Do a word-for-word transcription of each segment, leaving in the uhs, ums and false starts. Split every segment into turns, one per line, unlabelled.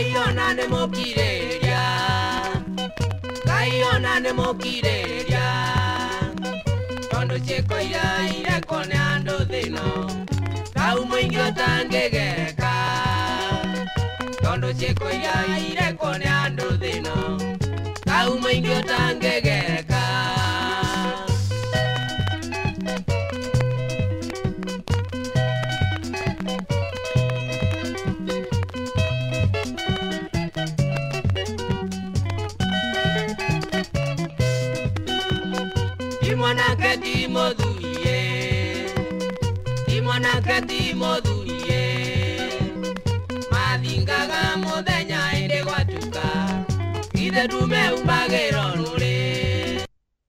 Kaiona ne mokireria, Kaiona ne mokireria. Tondo cheko ira ira kone ando thino, kau mwingi otangegeka. Tondo cheko ira ira kone ando thino, kau mwingi otangegeka. Mwanake di modhuye, di mwanake di modhuye. Madingaga modenya ende watuka, ide dume umbagero nure.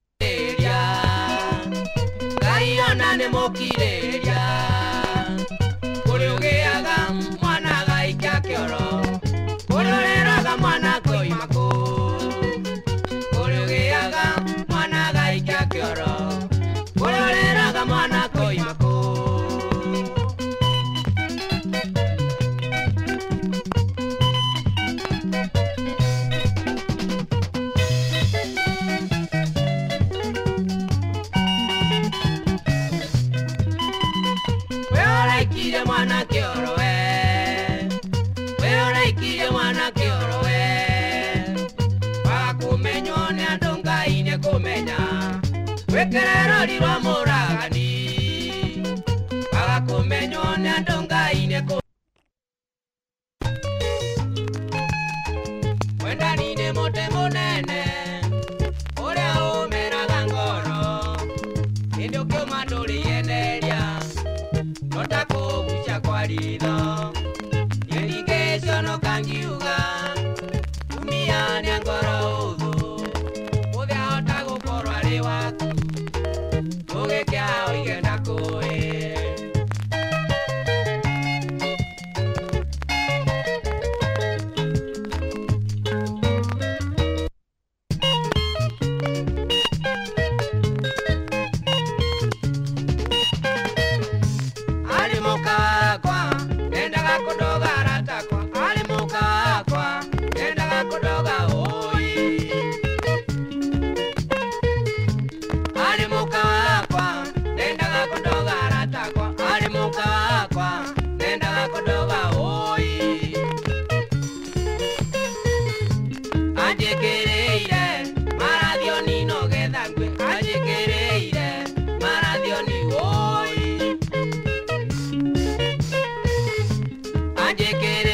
Kaiona ne mokireria, kuriogeaga mwana gaika kioro, kurioreraga mwana koimako. Kuriogeaga mwana gaika kioro, kurioreraga mwana koimako. Weoraikire mwana kioro we, weoraikire mwana kioro we. Wakumenywo ni andu Ngai ni kumenya, wekerero rirwa muragani. Wakumenywo ni andu Ngai ni kumenya. Wendani ni muti munene, uria umeraga ngoro. Indi ukiuma nduriyenderia, notakugucia kwa ritho. Nyendigecono kangiuga, umia ni ngoro uthu. Uthia hota gukorwo ari waku, ugikia uigenda kui. Ali muka wakwa, nendaga kudoga ratakwa. Ali muka wakwa, nendaga kudoga oi. Ali muka wakwa, nendaga kudoga ratakwa. Ali muka wakwa, nendaga kudoga oi. Anjekereire, marathioni no gethangwe. Anjekereire, marathioni oi. Anjekereire.